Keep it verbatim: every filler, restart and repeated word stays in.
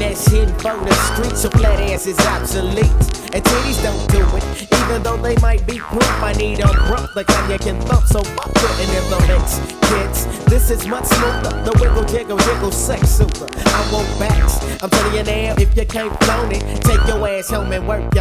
ass hidden for the streets, so flat ass is obsolete. And titties don't do it, even though they might be proof. I need a rump like Kanye can thump, so fuck putting in the mix, kids. This is much smoother, no wiggle, jiggle, jiggle, sex super. I want backs, I'm telling you now, if you can't flown it, take your ass home and work.